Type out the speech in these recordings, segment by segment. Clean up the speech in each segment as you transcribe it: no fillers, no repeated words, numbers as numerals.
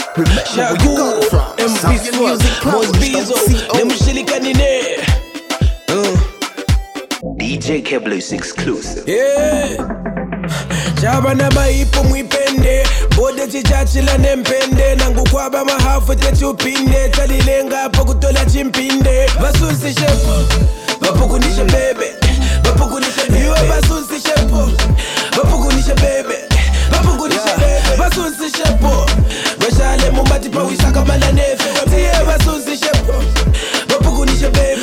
Remember where you got it from. Zambian Music DJ Keblu's exclusive. Yeah. Chaba na maipo mwipende bode chichachila nempende nangu kwaba mahafu tetupinde talilenga hapa kutola chimpinde basusi shepo bapukunisha bebe bapukunisha bebe basusi shepo bapukunisha bebe bapukunisha bebe basusi shepo bashale mumati pa wisaka mala nefe tiye basusi shepo bapukunisha bebe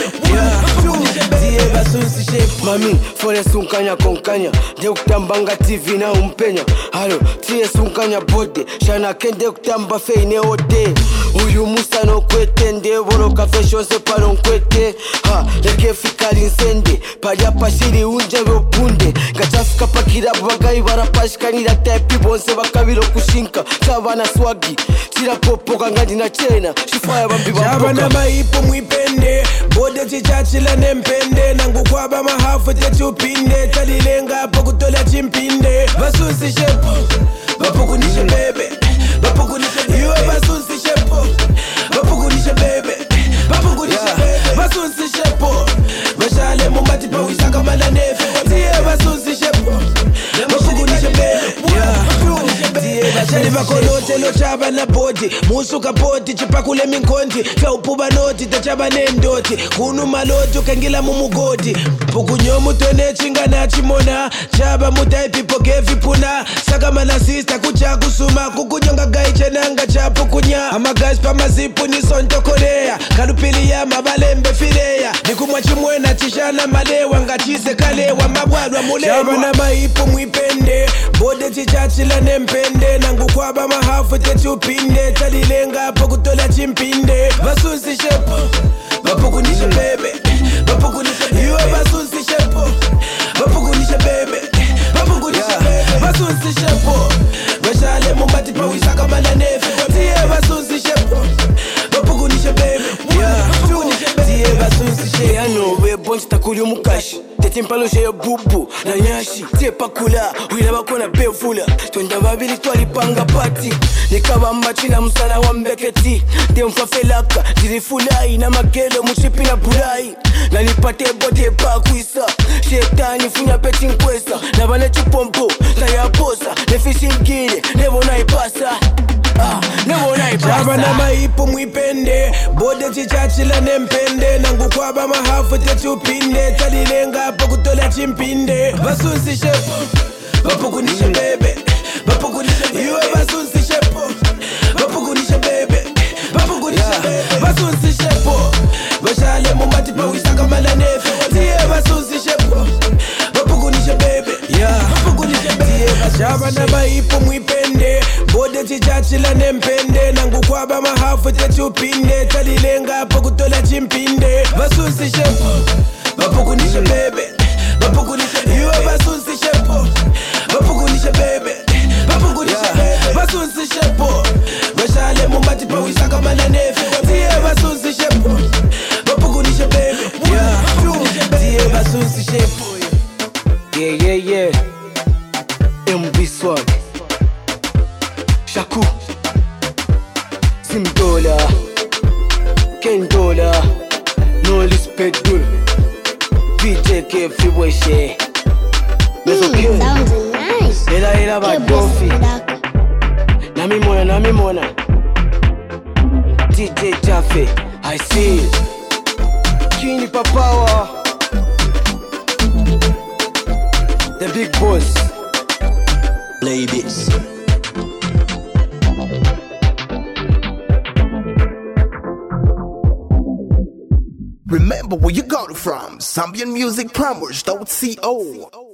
tiye basusi shepo mami fore sunkanya konkanya de kutambanga TV na umpenya halo tiye sunkanya bode shana kende kutamba feine ode uyu musa no kwete nde boroka fashion se paron kwete ha leke fikali nsende paya pashiri unje ropunde gachafika pakira bagayi barapashkanira type bonse bakabiro kushinka tabana swagi tira popo kangandi na chena shifaya bambi bamboka na maipo mwipende bode chichachila nempende nangu kwaba mahafu tetupinde talilenga hapa kutola chimpinde basusi shepo bapukunisha bebe bapukunisha bebe basusi shepo bapukunisha bebe bapukunisha bebe basusi shepo bashale mumati pa wisaka mala nefe tiye basusi shepo bapukunisha bebe tiye bashale bakolote lo chaba na body musuka body chipakule minkonti fa upuba noti tachaba nendoti kunu maloti ukangila mumugodi pukunyomu tone chinga na chimona chaba mutai people gevi puna saka mana sister kucha kusuma kukunyonga gai chenanga chapu kunya ama guys pa mazipu ni sonto korea kalupili ya mabalembe fileya nikumwa chimwena chishana malewa ngachise kalewa mabwadwa mulewa chaba na maipu mwipende bode chichachila nempende nangu kwaba mahafu tetupinde talilenga hapa kutola chimpinde basusi shepo bapukunisha bebe bapukunisha bebe basusi shepo bapukunisha bebe bapukunisha bebe basusi shepo bashale mumati pa wisaka mala nefe tiye basusi shepo bapukunisha bebe tiye basusi shepo ano we bonchi takuli umukashi tetimpalo je bubu na nyashi tie pakula wila bakona bevula twenda babili twalipanga pati nikaba machina msana wa mbeketi temfafelaka dirifulai na magelo mushipi na bulai na nipate bote pa kuisa shetani funya peti nkwesa na bale chupompo tayaposa nefishingire nebo naipasa nebo naipasa chaba na maipo mwipende bode chichachila nempende nangu kwaba mahafu tetupinde talilenga hapa kutola chimpinde basusi shepo bapukunisha bebe bapukunisha bebe basusi shepo bapukunisha bebe bapukunisha bebe basusi shepo bashale mumati pa wisaka mala nefe tiye basusi shepo bapukunisha bebe bapukunisha bebe chaba na maipo mwipende bode chichachila nempende nangu kwaba mahafu tetupinde talilenga hapa kutola chimpinde basusi shepo bapukunisha bebe bapukunisha bebe basusi shepo bapukunisha bebe bapukunisha bebe basusi shepo bashale mumati pa wisaka mala nefe tiye basusi shepo bapukunisha bebe tiye basusi shepo yeah MB Swag Shaku Simdola Kendola No respect dul VJK Fiweshe Mezo Ken Sounds nice. Ela badofi Nami mona DJ Jaffe I see it Kini Papawa The big boss Play this. Remember where you got it from. Zambian Music Promos.co.